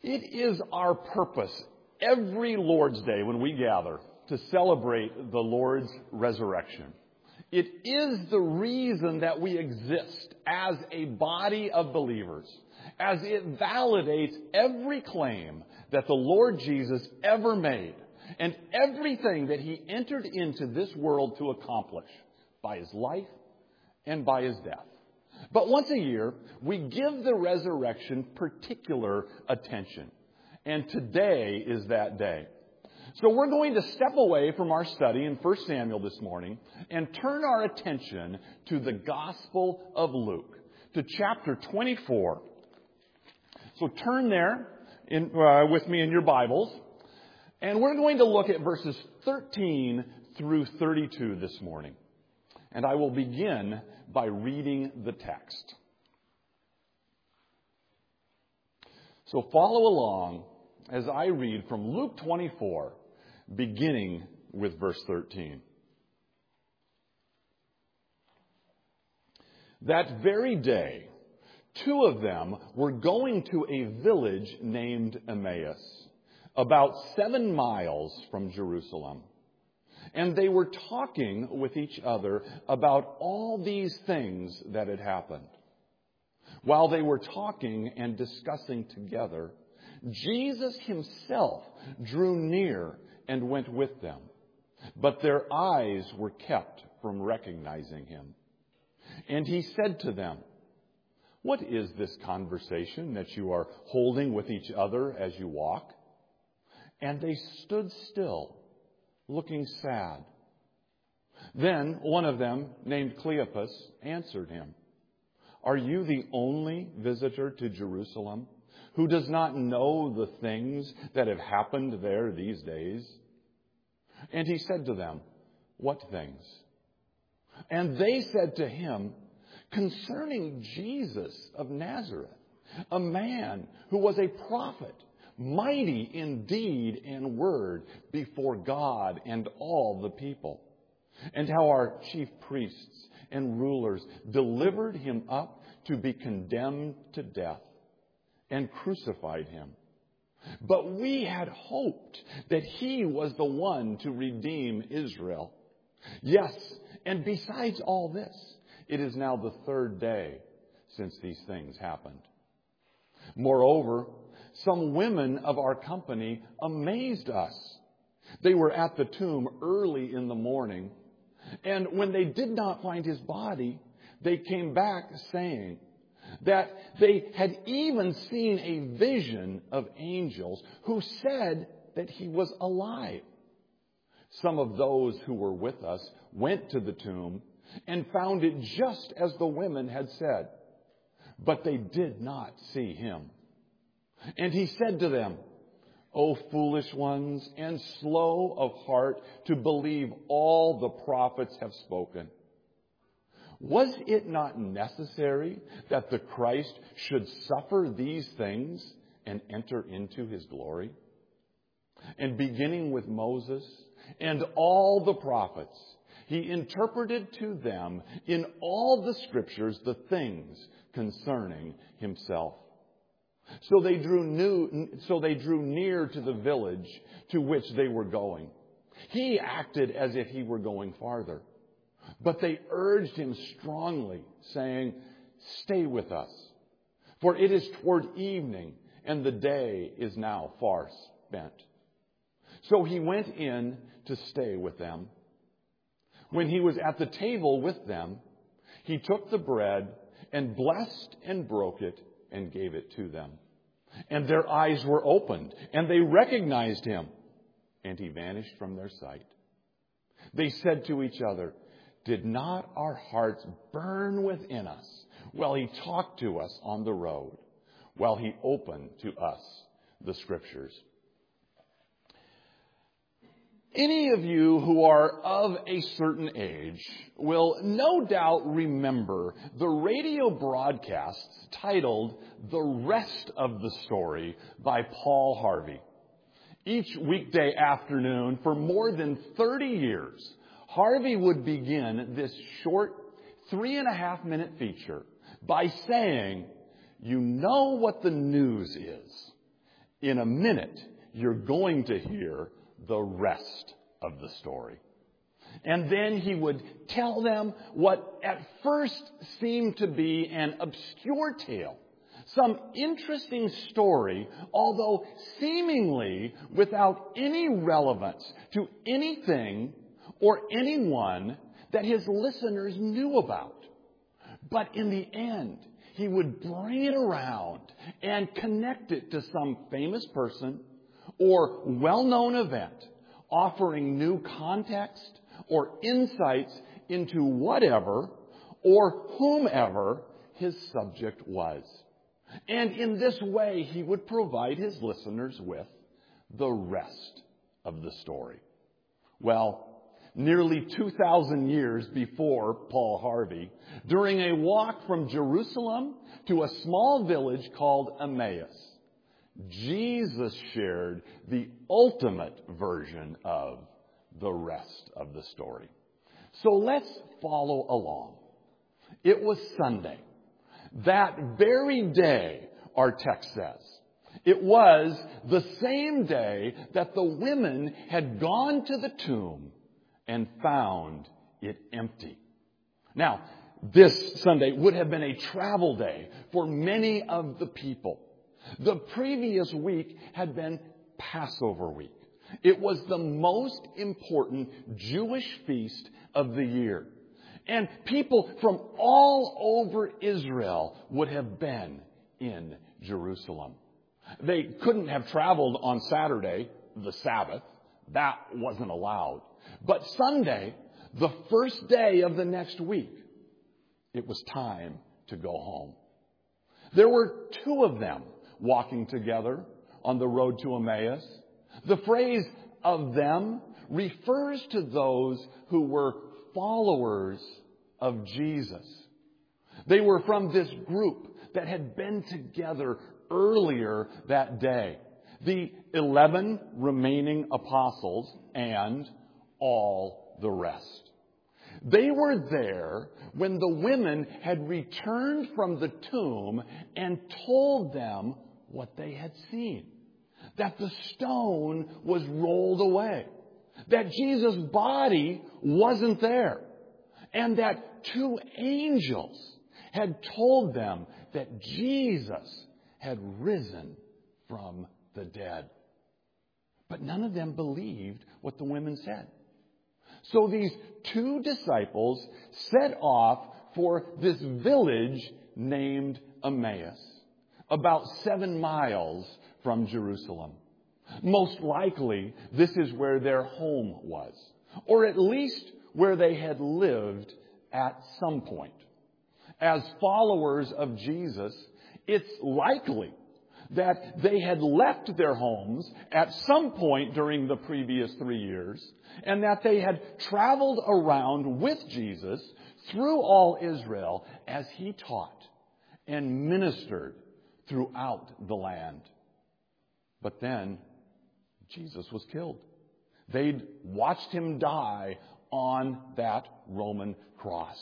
It is our purpose every Lord's Day when we gather to celebrate the Lord's resurrection. It is the reason that we exist as a body of believers, as it validates every claim that the Lord Jesus ever made and everything that he entered into this world to accomplish by his life and by his death. But once a year, we give the resurrection particular attention. And today is that day. So we're going to step away from our study in 1 Samuel this morning and turn our attention to the Gospel of Luke, to chapter 24. So turn there with me in your Bibles. And we're going to look at verses 13 through 32 this morning. And I will begin by reading the text. So follow along as I read from Luke 24, beginning with verse 13. That very day, two of them were going to a village named Emmaus, about 7 miles from Jerusalem. And they were talking with each other about all these things that had happened. While they were talking and discussing together, Jesus himself drew near and went with them. But their eyes were kept from recognizing him. And he said to them, "What is this conversation that you are holding with each other as you walk?" And they stood still, looking sad. Then one of them, named Cleopas, answered him, "Are you the only visitor to Jerusalem who does not know the things that have happened there these days?" And he said to them, "What things?" And they said to him, "Concerning Jesus of Nazareth, a man who was a prophet, mighty in deed and word before God and all the people, and how our chief priests and rulers delivered him up to be condemned to death and crucified him. But we had hoped that he was the one to redeem Israel. Yes, and besides all this, it is now the 3rd day since these things happened. Moreover, some women of our company amazed us. They were at the tomb early in the morning, and when they did not find his body, they came back saying that they had even seen a vision of angels who said that he was alive. Some of those who were with us went to the tomb and found it just as the women had said, but they did not see him. And he said to them, "O foolish ones, and slow of heart to believe all the prophets have spoken. Was it not necessary that the Christ should suffer these things and enter into his glory?" And beginning with Moses and all the prophets, he interpreted to them in all the scriptures the things concerning himself. So they drew near to the village to which they were going. He acted as if he were going farther. But they urged him strongly, saying, "Stay with us, for it is toward evening, and the day is now far spent." So he went in to stay with them. When he was at the table with them, he took the bread and blessed and broke it and gave it to them. And their eyes were opened, and they recognized him, and he vanished from their sight. They said to each other, "Did not our hearts burn within us while he talked to us on the road, while he opened to us the Scriptures?" Any of you who are of a certain age will no doubt remember the radio broadcasts titled "The Rest of the Story" by Paul Harvey. Each weekday afternoon for more than 30 years, Harvey would begin this short 3.5-minute feature by saying, "You know what the news is. In a minute, you're going to hear the rest of the story. And then he would tell them what at first seemed to be an obscure tale, some interesting story, although seemingly without any relevance to anything or anyone that his listeners knew about. But in the end, he would bring it around and connect it to some famous person or well-known event, offering new context or insights into whatever or whomever his subject was. And in this way, he would provide his listeners with the rest of the story. Well, nearly 2,000 years before Paul Harvey, during a walk from Jerusalem to a small village called Emmaus, Jesus shared the ultimate version of the rest of the story. So let's follow along. It was Sunday. That very day, our text says. It was the same day that the women had gone to the tomb and found it empty. Now, this Sunday would have been a travel day for many of the people. The previous week had been Passover week. It was the most important Jewish feast of the year. And people from all over Israel would have been in Jerusalem. They couldn't have traveled on Saturday, the Sabbath. That wasn't allowed. But Sunday, the first day of the next week, it was time to go home. There were two of them walking together on the road to Emmaus. The phrase "of them" refers to those who were followers of Jesus. They were from this group that had been together earlier that day. The 11 remaining apostles and all the rest. They were there when the women had returned from the tomb and told them what they had seen. That the stone was rolled away. That Jesus' body wasn't there. And that two angels had told them that Jesus had risen from the dead. But none of them believed what the women said. So these two disciples set off for this village named Emmaus, about 7 miles from Jerusalem. Most likely, this is where their home was, or at least where they had lived at some point. As followers of Jesus, it's likely that they had left their homes at some point during the previous 3 years, and that they had traveled around with Jesus through all Israel as he taught and ministered throughout the land. But then Jesus was killed. They'd watched him die on that Roman cross.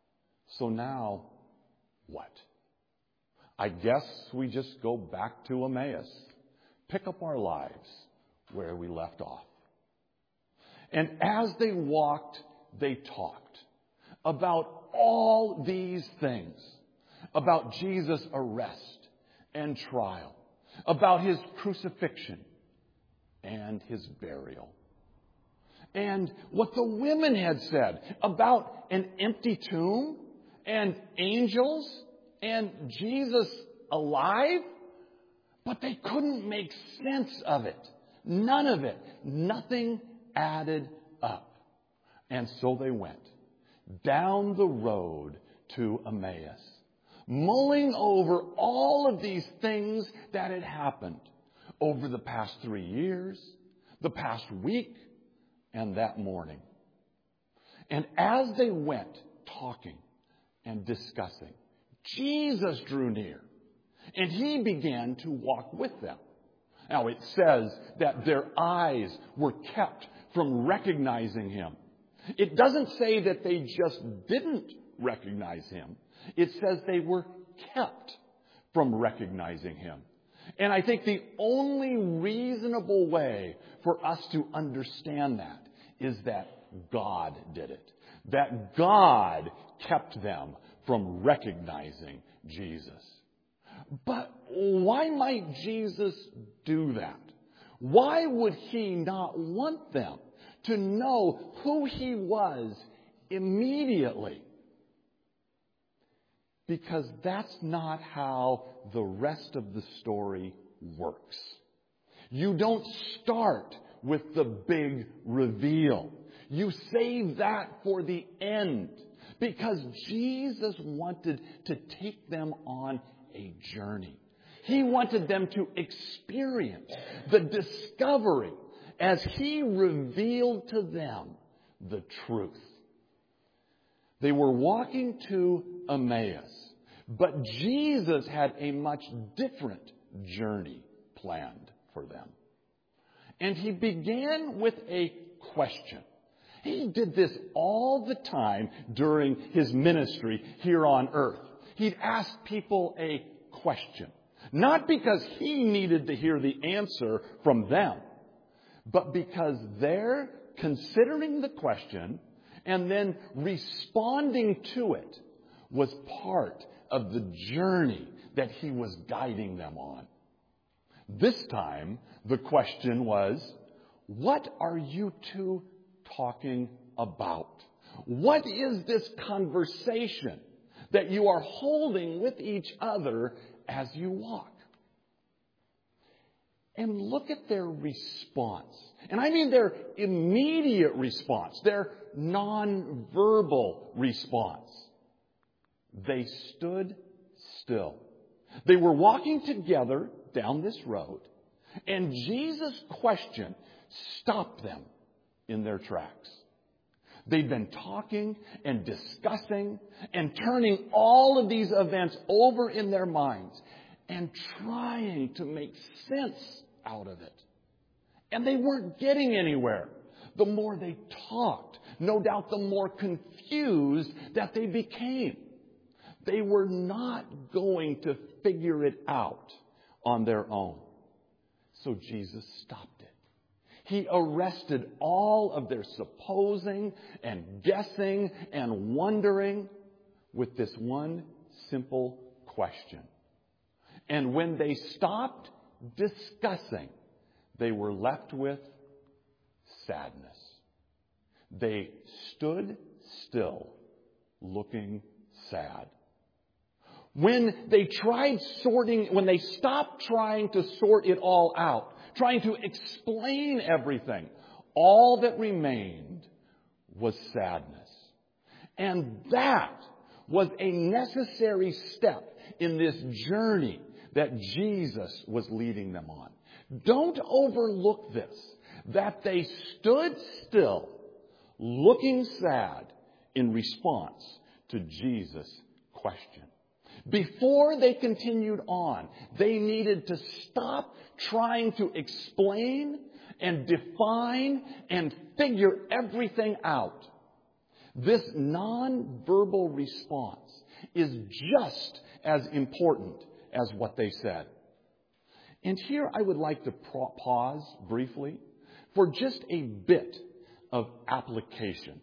So now, what? I guess we just go back to Emmaus, pick up our lives where we left off. And as they walked, they talked about all these things, about Jesus' arrest and trial, about his crucifixion and his burial. And what the women had said about an empty tomb and angels and Jesus alive, but they couldn't make sense of it. None of it. Nothing added up. And so they went down the road to Emmaus, mulling over all of these things that had happened over the past 3 years, the past week, and that morning. And as they went talking and discussing, Jesus drew near, and he began to walk with them. Now, it says that their eyes were kept from recognizing him. It doesn't say that they just didn't recognize him. It says they were kept from recognizing him. And I think the only reasonable way for us to understand that is that God did it. That God kept them from recognizing Jesus. But why might Jesus do that? Why would he not want them to know who he was immediately? Because that's not how the rest of the story works. You don't start with the big reveal. You save that for the end. Because Jesus wanted to take them on a journey. He wanted them to experience the discovery as he revealed to them the truth. They were walking to Emmaus, but Jesus had a much different journey planned for them. And he began with a question. He did this all the time during his ministry here on earth. He'd ask people a question. Not because he needed to hear the answer from them, but because they're considering the question and then responding to it was part of the journey that he was guiding them on. This time, the question was, what are you two talking about? What is this conversation that you are holding with each other as you walk? And look at their response. And I mean their immediate response, their nonverbal response. They stood still. They were walking together down this road, and Jesus' question stopped them in their tracks. They'd been talking and discussing and turning all of these events over in their minds and trying to make sense out of it. And they weren't getting anywhere. The more they talked, no doubt the more confused that they became. They were not going to figure it out on their own. So Jesus stopped it. He arrested all of their supposing and guessing and wondering with this one simple question. And when they stopped discussing, they were left with sadness. They stood still, looking sad. When they stopped trying to sort it all out, trying to explain everything, all that remained was sadness. And that was a necessary step in this journey that Jesus was leading them on. Don't overlook this, that they stood still, looking sad in response to Jesus' question. Before they continued on, they needed to stop trying to explain and define and figure everything out. This nonverbal response is just as important as what they said. And here I would like to pause briefly for just a bit of application.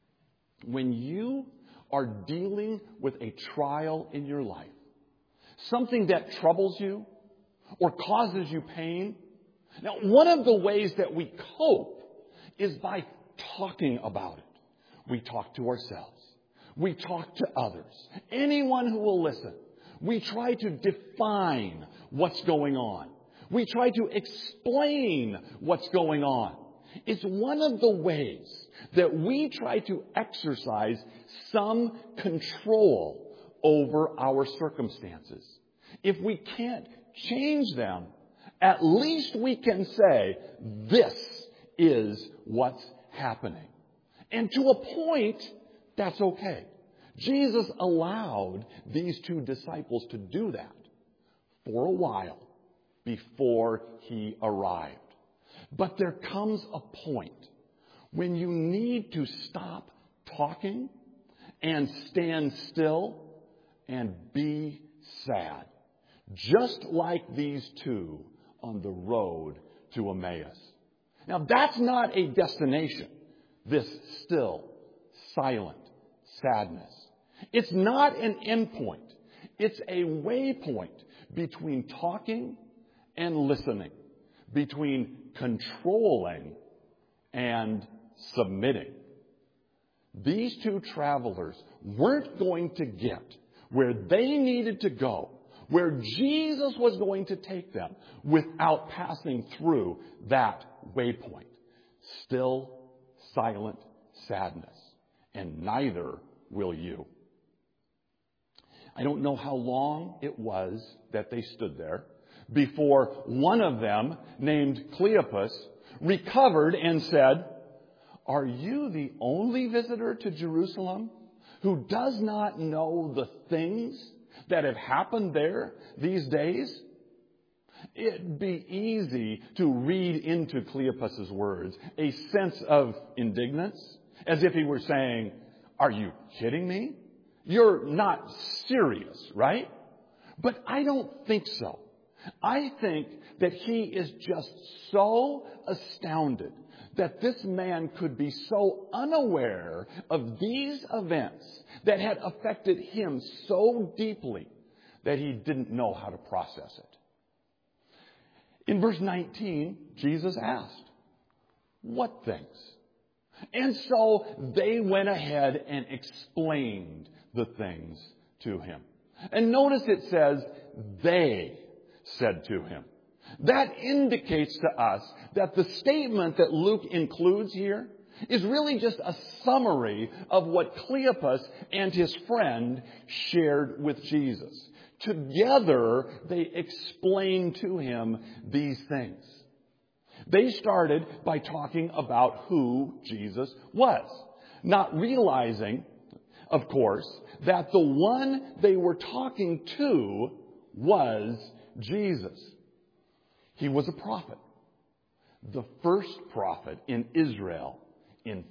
When you are dealing with a trial in your life, something that troubles you or causes you pain, now one of the ways that we cope is by talking about it. We talk to ourselves. We talk to others. Anyone who will listen. We try to define what's going on. We try to explain what's going on. It's one of the ways that we try to exercise some control over our circumstances. If we can't change them, at least we can say, this is what's happening. And to a point, that's okay. Jesus allowed these two disciples to do that for a while before he arrived. But there comes a point when you need to stop talking and stand still and be sad. just like these two on the road to Emmaus. Now, that's not a destination, this still, silent sadness. It's not an endpoint. It's a waypoint between talking and listening, between controlling and submitting. These two travelers weren't going to get where they needed to go, where Jesus was going to take them, without passing through that waypoint. Still, silent sadness. And neither will you. I don't know how long it was that they stood there before one of them, named Cleopas, recovered and said, "Are you the only visitor to Jerusalem who does not know the things that have happened there these days?" It'd be easy to read into Cleopas's words a sense of indignance, as if he were saying, "Are you kidding me? You're not serious, right?" But I don't think so. I think that he is just so astounded that this man could be so unaware of these events that had affected him so deeply that he didn't know how to process it. In verse 19, Jesus asked, "What things?" And so they went ahead and explained the things to him. And notice it says, they said to him. That indicates to us that the statement that Luke includes here is really just a summary of what Cleopas and his friend shared with Jesus. Together, they explained to him these things. They started by talking about who Jesus was, not realizing, of course, that the one they were talking to was Jesus. He was a prophet, the first prophet in Israel in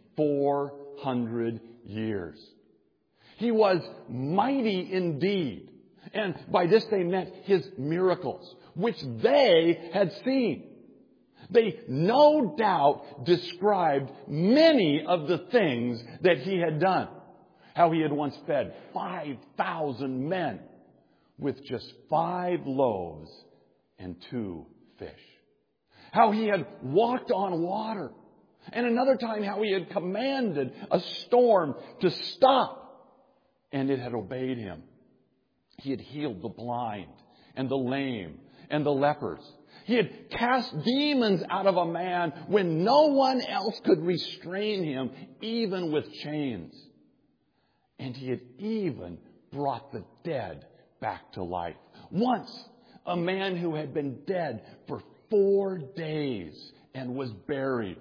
400 years. He was mighty indeed. And by this they meant his miracles, which they had seen. They no doubt described many of the things that he had done. How he had once fed 5,000 men with just 5 loaves and 2 fish. How he had walked on water. And another time how he had commanded a storm to stop, and it had obeyed him. He had healed the blind and the lame and the lepers. He had cast demons out of a man when no one else could restrain him, even with chains. And he had even brought the dead back to life. Once, a man who had been dead for 4 days and was buried.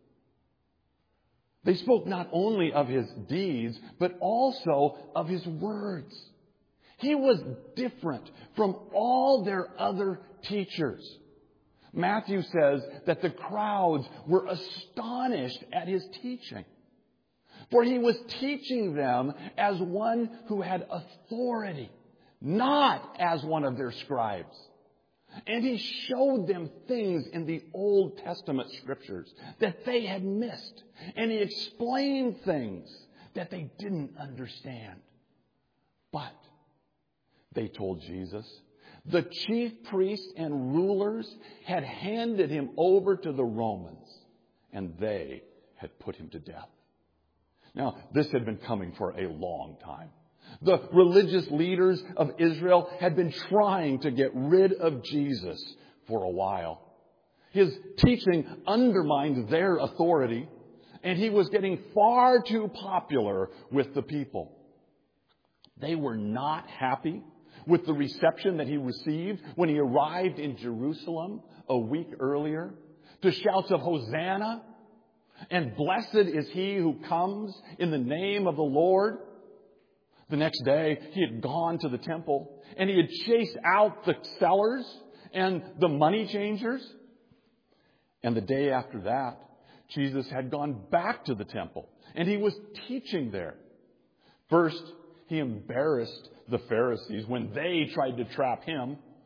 They spoke not only of his deeds, but also of his words. He was different from all their other teachers. Matthew says that the crowds were astonished at his teaching. For he was teaching them as one who had authority, not as one of their scribes. And he showed them things in the Old Testament scriptures that they had missed. And he explained things that they didn't understand. But, they told Jesus, the chief priests and rulers had handed him over to the Romans, and they had put him to death. Now, this had been coming for a long time. The religious leaders of Israel had been trying to get rid of Jesus for a while. His teaching undermined their authority, and he was getting far too popular with the people. They were not happy with the reception that he received when he arrived in Jerusalem a week earlier, to shouts of Hosanna and "Blessed is he who comes in the name of the Lord." The next day, he had gone to the temple and he had chased out the sellers and the money changers. And the day after that, Jesus had gone back to the temple and he was teaching there. First, he embarrassed the Pharisees when they tried to trap him.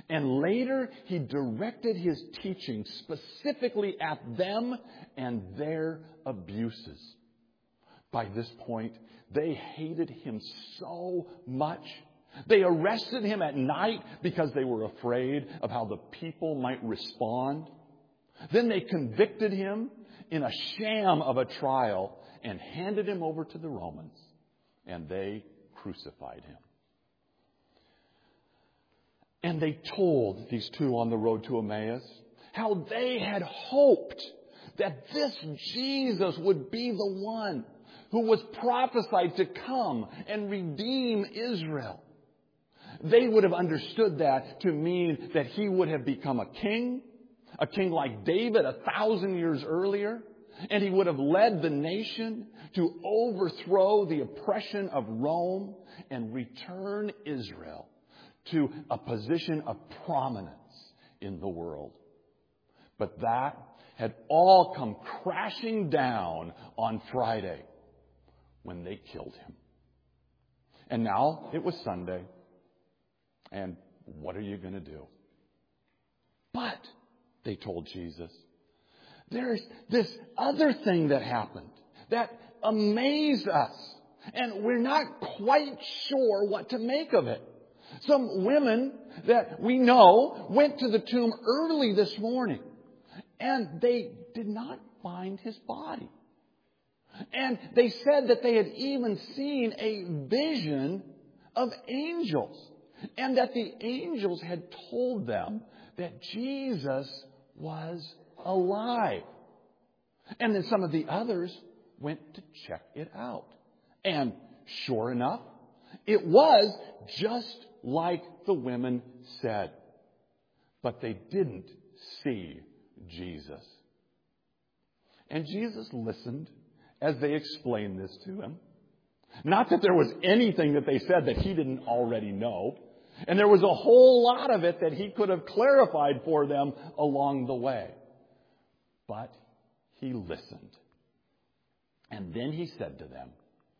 And later, he directed his teaching specifically at them and their abuses. By this point, they hated him so much. They arrested him at night because they were afraid of how the people might respond. Then they convicted him in a sham of a trial and handed him over to the Romans. And they crucified him. And they told these two on the road to Emmaus how they had hoped that this Jesus would be the one who was prophesied to come and redeem Israel. They would have understood that to mean that he would have become a king like David 1,000 years earlier, and he would have led the nation to overthrow the oppression of Rome and return Israel to a position of prominence in the world. But that had all come crashing down on Friday when they killed him. And now it was Sunday. And what are you going to do? But, they told Jesus, there's this other thing that happened that amazed us. And we're not quite sure what to make of it. Some women that we know went to the tomb early this morning. And they did not find his body. And they said that they had even seen a vision of angels. And that the angels had told them that Jesus was alive. And then some of the others went to check it out. And sure enough, it was just like the women said. But they didn't see Jesus. And Jesus listened as they explained this to him. Not that there was anything that they said that he didn't already know. And there was a whole lot of it that he could have clarified for them along the way. But he listened. And then he said to them,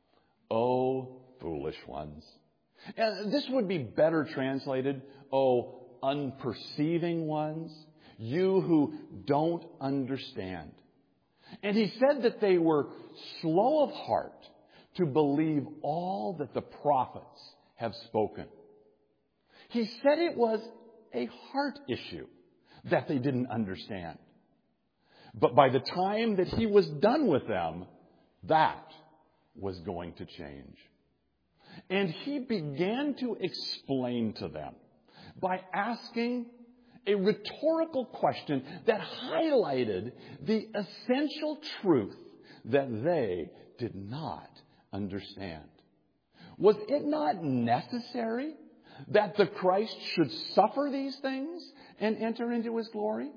"O foolish ones." And this would be better translated, "O unperceiving ones, you who don't understand." And he said that they were slow of heart to believe all that the prophets have spoken. He said it was a heart issue that they didn't understand. But by the time that he was done with them, that was going to change. And he began to explain to them by asking a rhetorical question that highlighted the essential truth that they did not understand. Was it not necessary that the Christ should suffer these things and enter into his glory?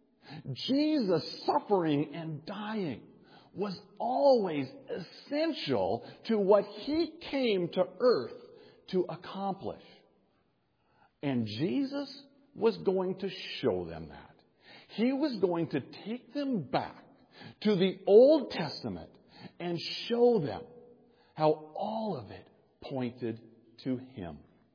Jesus' suffering and dying was always essential to what he came to earth to accomplish. And Jesus was going to show them that. He was going to take them back to the Old Testament and show them how all of it pointed to him.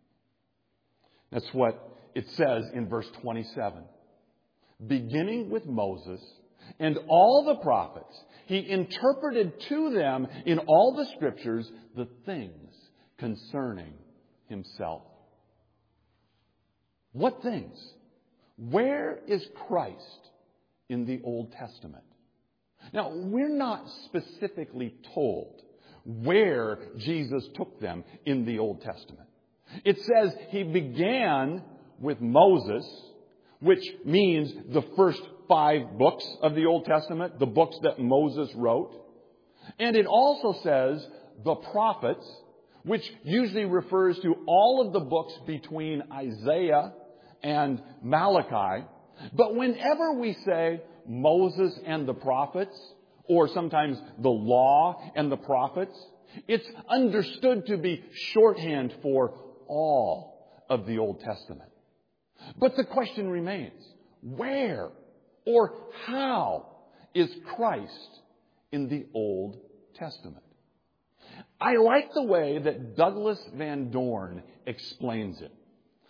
That's what it says in verse 27. Beginning with Moses and all the prophets, he interpreted to them in all the scriptures the things concerning himself. What things? Where is Christ in the Old Testament? Now, we're not specifically told where Jesus took them in the Old Testament. It says he began with Moses, which means the first 5 books of the Old Testament, the books that Moses wrote. And it also says the prophets, which usually refers to all of the books between Isaiah and Malachi. But whenever we say Moses and the prophets, or sometimes the law and the prophets, it's understood to be shorthand for all of the Old Testament. But the question remains, where or how is Christ in the Old Testament? I like the way that Douglas Van Dorn explains it.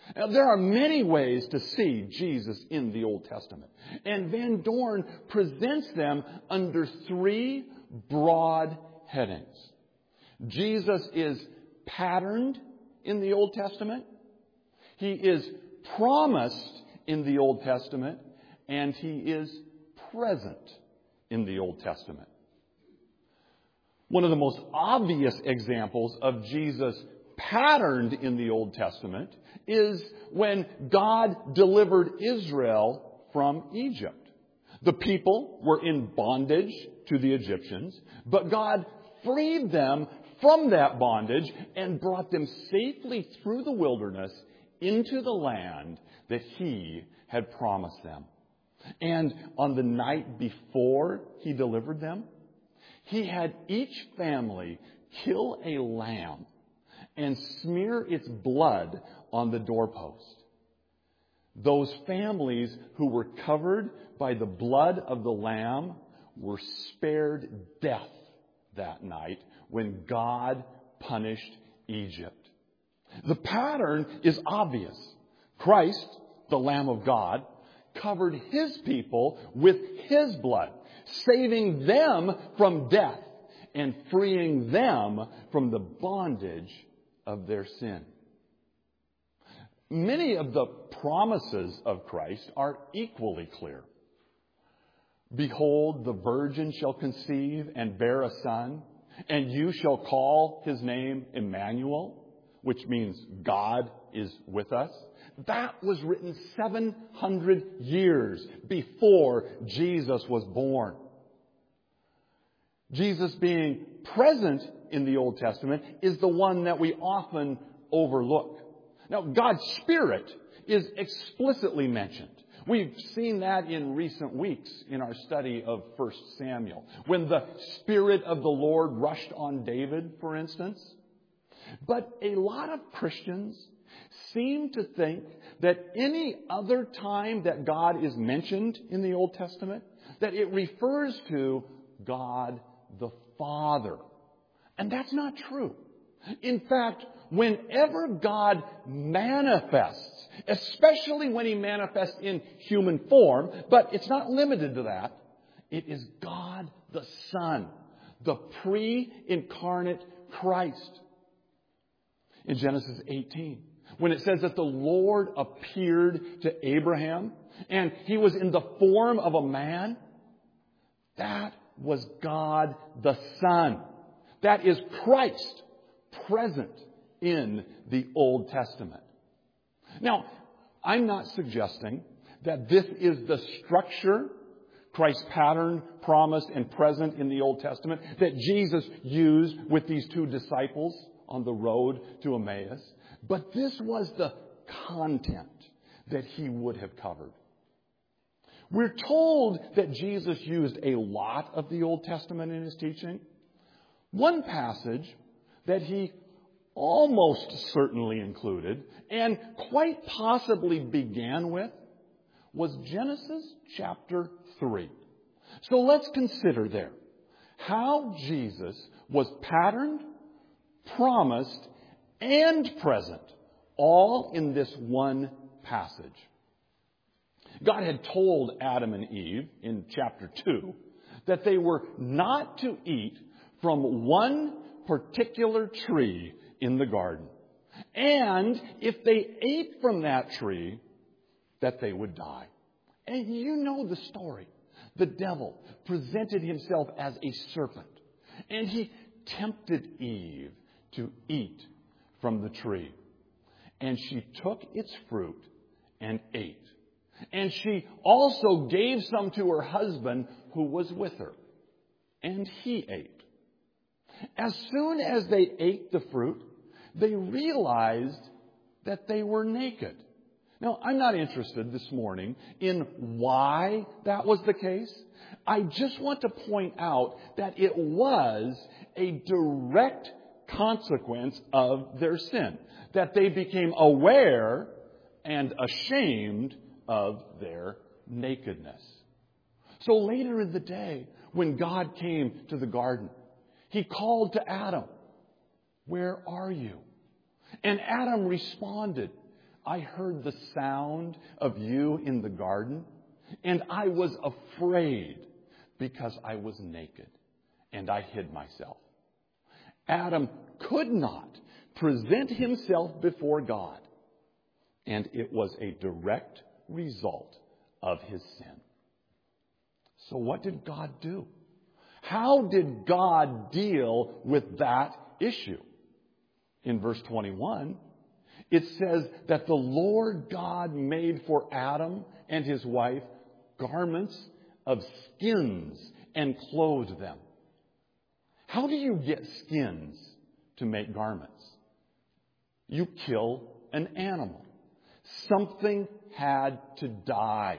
Now, there are many ways to see Jesus in the Old Testament. And Van Dorn presents them under three broad headings. Jesus is patterned in the Old Testament. He is promised in the Old Testament. And He is present in the Old Testament. One of the most obvious examples of Jesus patterned in the Old Testament is when God delivered Israel from Egypt. The people were in bondage to the Egyptians, but God freed them from that bondage and brought them safely through the wilderness into the land that He had promised them. And on the night before He delivered them, He had each family kill a lamb and smear its blood on the doorpost. Those families who were covered by the blood of the lamb were spared death that night when God punished Egypt. The pattern is obvious. Christ, the Lamb of God, covered His people with His blood, saving them from death and freeing them from the bondage of their sin. Many of the promises of Christ are equally clear. Behold, the virgin shall conceive and bear a son, and you shall call His name Emmanuel, which means God is with us. That was written 700 years before Jesus was born. Jesus being present in the Old Testament is the one that we often overlook. Now, God's Spirit is explicitly mentioned. We've seen that in recent weeks in our study of 1 Samuel, when the Spirit of the Lord rushed on David, for instance. But a lot of Christians seem to think that any other time that God is mentioned in the Old Testament, that it refers to God the Father. And that's not true. In fact, whenever God manifests, especially when He manifests in human form, but it's not limited to that, it is God the Son, the pre-incarnate Christ. In Genesis 18, when it says that the Lord appeared to Abraham and He was in the form of a man, that was God the Son. That is Christ present in the Old Testament. Now, I'm not suggesting that this is the structure, Christ's pattern, promised, and present in the Old Testament, that Jesus used with these two disciples on the road to Emmaus. But this was the content that He would have covered. We're told that Jesus used a lot of the Old Testament in His teaching. One passage that He almost certainly included and quite possibly began with was Genesis chapter 3. So let's consider there how Jesus was patterned, promised, and present, all in this one passage. God had told Adam and Eve in chapter 2 that they were not to eat from one particular tree in the garden. And if they ate from that tree, that they would die. And you know the story. The devil presented himself as a serpent, and he tempted Eve to eat from the tree. And she took its fruit and ate. And she also gave some to her husband who was with her. And he ate. As soon as they ate the fruit, they realized that they were naked. Now, I'm not interested this morning in why that was the case. I just want to point out that it was a direct consequence of their sin. That they became aware and ashamed of their nakedness. So later in the day, when God came to the garden, He called to Adam, "Where are you?" And Adam responded, I heard the sound of you in the garden, and I was afraid because I was naked, and I hid myself. Adam could not present himself before God, and it was a direct result of his sin. So what did God do? How did God deal with that issue? In verse 21, it says that the Lord God made for Adam and his wife garments of skins and clothed them. How do you get skins to make garments? You kill an animal. Something had to die.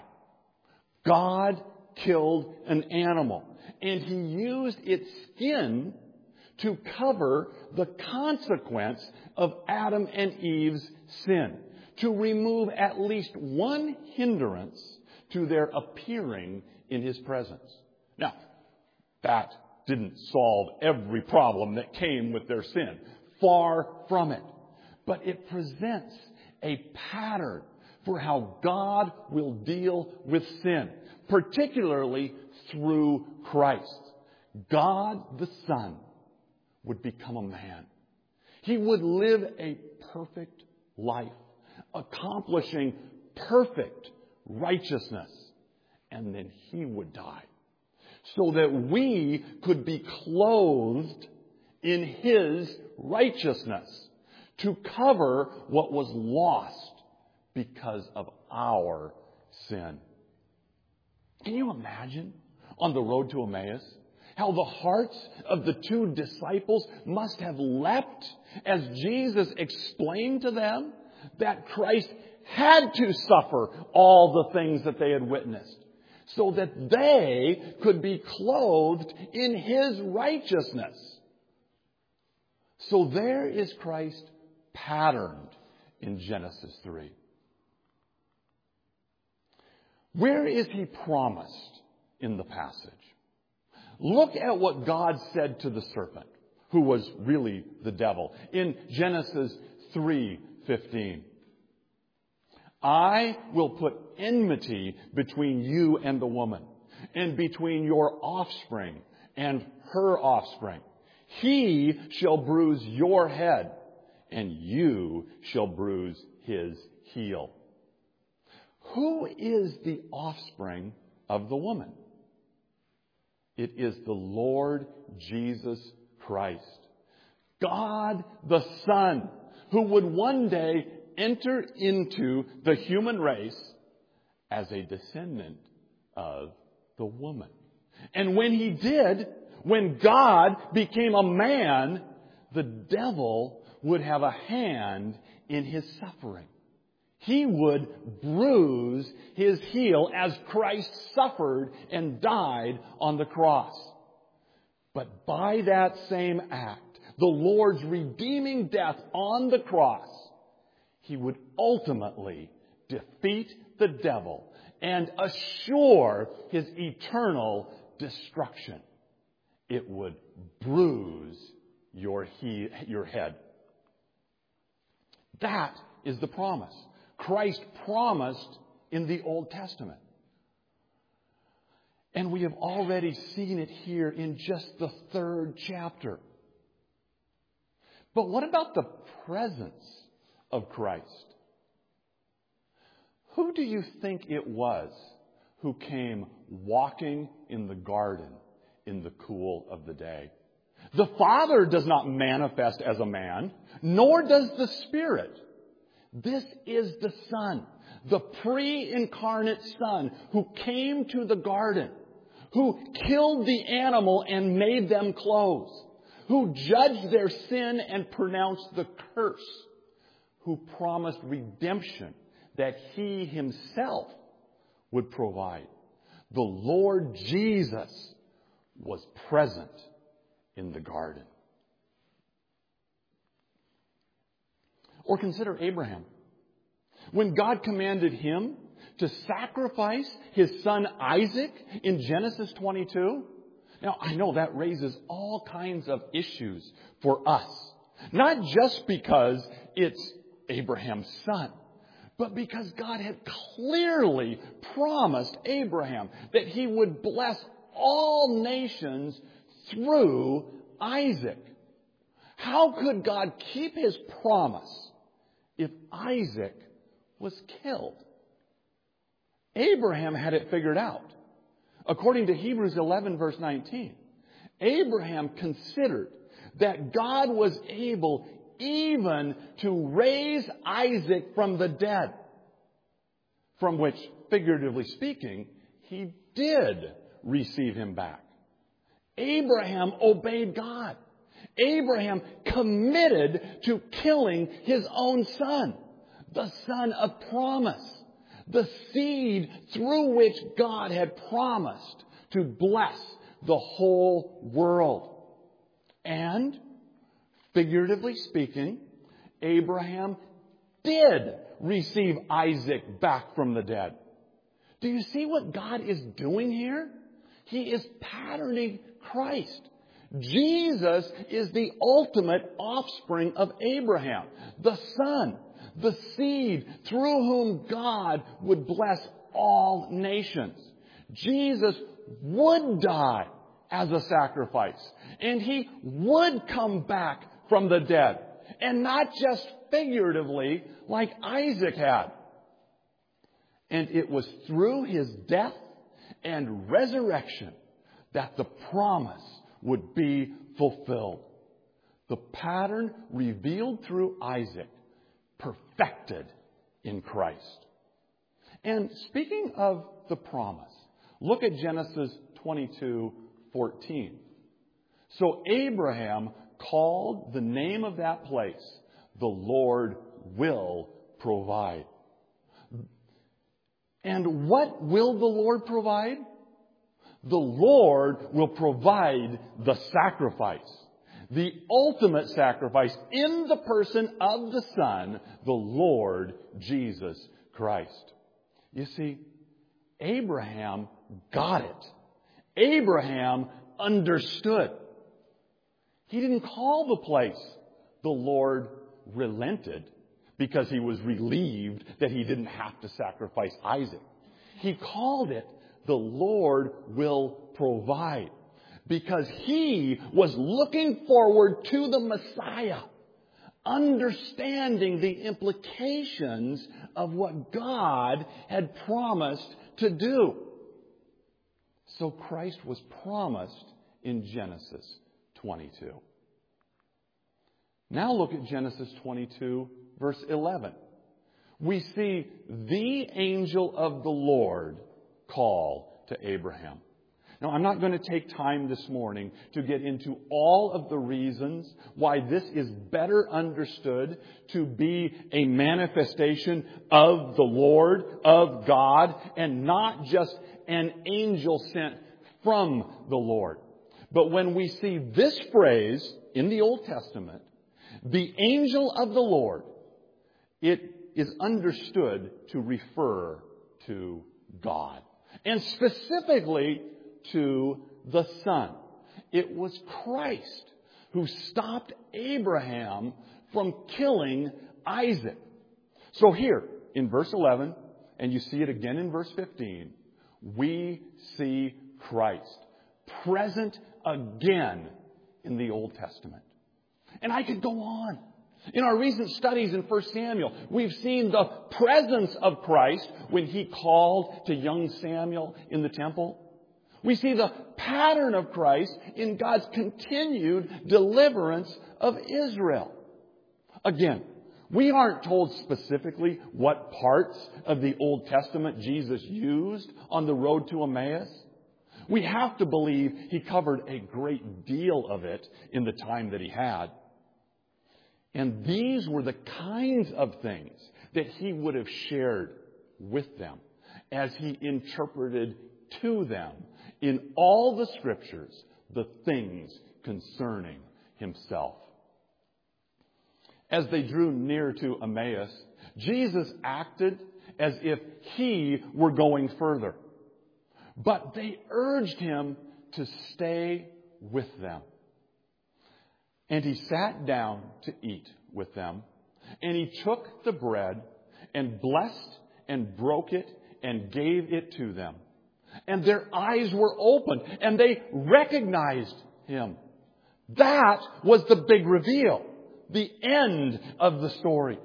God killed an animal, and he used its skin to cover the consequence of Adam and Eve's sin, to remove at least one hindrance to their appearing in his presence. Now, that didn't solve every problem that came with their sin. Far from it. But it presents a pattern for how God will deal with sin, particularly through Christ. God the Son would become a man. He would live a perfect life, accomplishing perfect righteousness, and then he would die so that we could be clothed in his righteousness to cover what was lost because of our sin. Can you imagine on the road to Emmaus how the hearts of the two disciples must have leapt as Jesus explained to them that Christ had to suffer all the things that they had witnessed so that they could be clothed in his righteousness. So there is Christ patterned in Genesis 3. Where is he promised in the passage? Look at what God said to the serpent, who was really the devil, in Genesis 3:15. I will put enmity between you and the woman, and between your offspring and her offspring. He shall bruise your head, and you shall bruise his heel. Who is the offspring of the woman? It is the Lord Jesus Christ, God the Son, who would one day enter into the human race as a descendant of the woman. And when he did, when God became a man, the devil would have a hand in his suffering. He would bruise his heel as Christ suffered and died on the cross. But by that same act, the Lord's redeeming death on the cross, he would ultimately defeat the devil and assure his eternal destruction. It would bruise your head. That is the promise Christ promised in the Old Testament. And we have already seen it here in just the 3rd chapter. But what about the presence of Christ? Who do you think it was who came walking in the garden in the cool of the day? The Father does not manifest as a man, nor does the Spirit. This is the Son, the pre-incarnate Son who came to the garden, who killed the animal and made them clothes, who judged their sin and pronounced the curse, who promised redemption that he himself would provide. The Lord Jesus was present in the garden. Or consider Abraham. When God commanded him to sacrifice his son Isaac in Genesis 22. Now, I know that raises all kinds of issues for us. Not just because it's Abraham's son, but because God had clearly promised Abraham that he would bless all nations through Isaac. How could God keep his promise if Isaac was killed? Abraham had it figured out. According to Hebrews 11, verse 19, Abraham considered that God was able even to raise Isaac from the dead, from which, figuratively speaking, he did receive him back. Abraham obeyed God. Abraham committed to killing his own son, the son of promise, the seed through which God had promised to bless the whole world. And, figuratively speaking, Abraham did receive Isaac back from the dead. Do you see what God is doing here? He is patterning Christ. Jesus is the ultimate offspring of Abraham, the son, the seed through whom God would bless all nations. Jesus would die as a sacrifice, and he would come back from the dead, and not just figuratively like Isaac had. And it was through his death and resurrection that the promise would be fulfilled. The pattern revealed through Isaac, perfected in Christ. And speaking of the promise, look at Genesis 22:14. So Abraham called the name of that place, "The Lord will provide." And what will the Lord provide? The Lord will provide the sacrifice, the ultimate sacrifice in the person of the Son, the Lord Jesus Christ. You see, Abraham got it. Abraham understood. He didn't call the place "The Lord relented" because he was relieved that he didn't have to sacrifice Isaac. He called it "The Lord will provide" because he was looking forward to the Messiah, understanding the implications of what God had promised to do. So Christ was promised in Genesis 22. Now look at Genesis 22, verse 11. We see the angel of the Lord call to Abraham. Now, I'm not going to take time this morning to get into all of the reasons why this is better understood to be a manifestation of the Lord, of God, and not just an angel sent from the Lord. But when we see this phrase in the Old Testament, the angel of the Lord, it is understood to refer to God, and specifically to the Son. It was Christ who stopped Abraham from killing Isaac. So here in verse 11, and you see it again in verse 15, we see Christ present again in the Old Testament. And I could go on. In our recent studies in 1 Samuel, we've seen the presence of Christ when he called to young Samuel in the temple. We see the pattern of Christ in God's continued deliverance of Israel. Again, we aren't told specifically what parts of the Old Testament Jesus used on the road to Emmaus. We have to believe he covered a great deal of it in the time that he had. And these were the kinds of things that he would have shared with them as he interpreted to them in all the Scriptures the things concerning himself. As they drew near to Emmaus, Jesus acted as if he were going further. But they urged him to stay with them. And he sat down to eat with them. And he took the bread, and blessed and broke it and gave it to them. And their eyes were opened and they recognized him. That was the big reveal. The end of the story.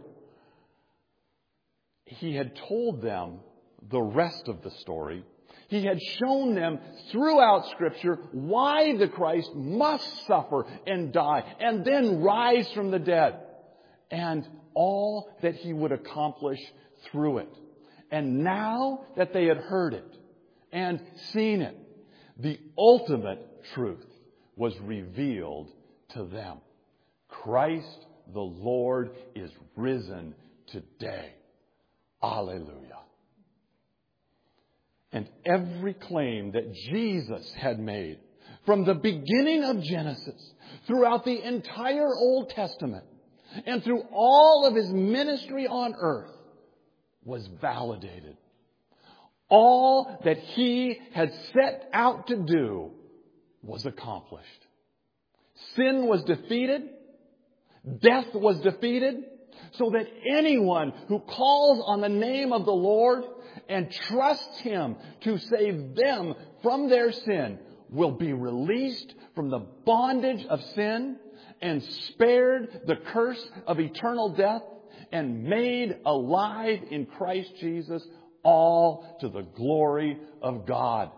He had told them the rest of the story. He had shown them throughout Scripture why the Christ must suffer and die and then rise from the dead. And all that he would accomplish through it. And now that they had heard it and seen it, the ultimate truth was revealed to them. Christ the Lord is risen today. Alleluia. And every claim that Jesus had made from the beginning of Genesis, throughout the entire Old Testament, and through all of his ministry on earth, was validated. All that he had set out to do was accomplished. Sin was defeated. Death was defeated. So that anyone who calls on the name of the Lord and trusts him to save them from their sin will be released from the bondage of sin and spared the curse of eternal death and made alive in Christ Jesus, all to the glory of God.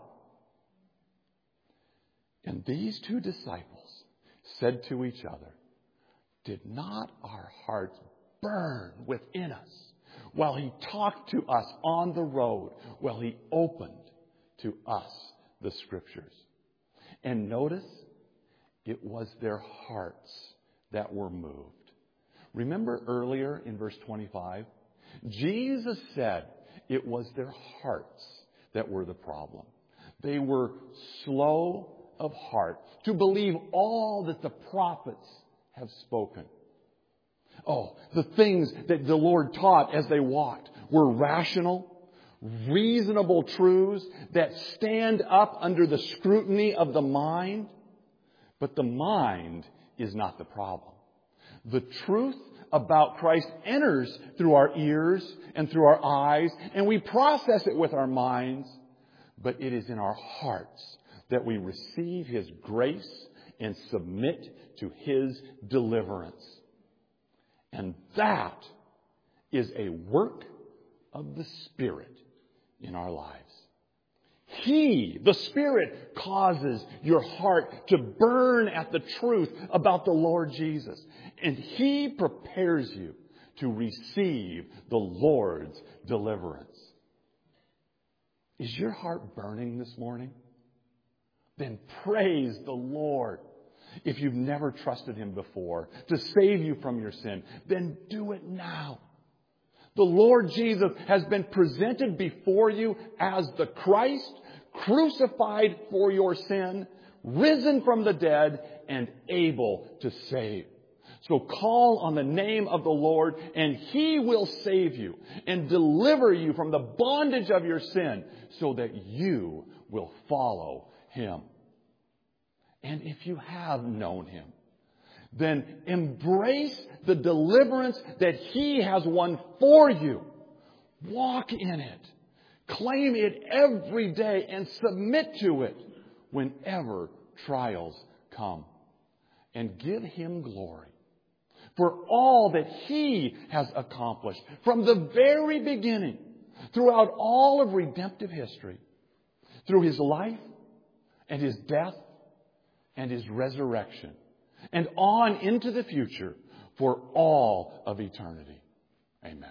And these two disciples said to each other, "Did not our hearts burn within us while he talked to us on the road, while he opened to us the Scriptures?" And notice, it was their hearts that were moved. Remember earlier in verse 25? Jesus said it was their hearts that were the problem. They were slow of heart to believe all that the prophets have spoken. Oh, the things that the Lord taught as they walked were rational, reasonable truths that stand up under the scrutiny of the mind. But the mind is not the problem. The truth about Christ enters through our ears and through our eyes, and we process it with our minds. But it is in our hearts that we receive his grace and submit to his deliverance. And that is a work of the Spirit in our lives. He, the Spirit, causes your heart to burn at the truth about the Lord Jesus. And he prepares you to receive the Lord's deliverance. Is your heart burning this morning? Then praise the Lord. If you've never trusted him before to save you from your sin, then do it now. The Lord Jesus has been presented before you as the Christ, crucified for your sin, risen from the dead, and able to save. So call on the name of the Lord, and he will save you and deliver you from the bondage of your sin so that you will follow him. And if you have known him, then embrace the deliverance that he has won for you. Walk in it. Claim it every day and submit to it whenever trials come. And give him glory for all that he has accomplished from the very beginning, throughout all of redemptive history, through his life and his death and his resurrection, and on into the future for all of eternity. Amen.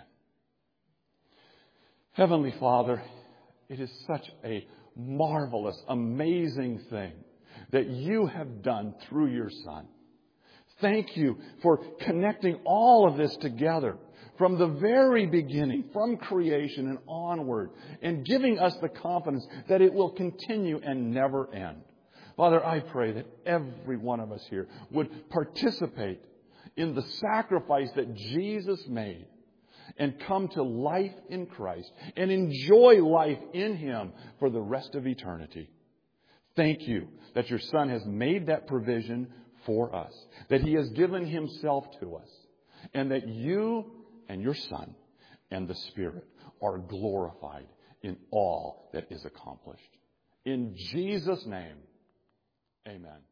Heavenly Father, it is such a marvelous, amazing thing that you have done through your Son. Thank you for connecting all of this together from the very beginning, from creation and onward, and giving us the confidence that it will continue and never end. Father, I pray that every one of us here would participate in the sacrifice that Jesus made and come to life in Christ and enjoy life in him for the rest of eternity. Thank you that your Son has made that provision for us, that he has given himself to us, and that you and your Son and the Spirit are glorified in all that is accomplished. In Jesus' name, amen.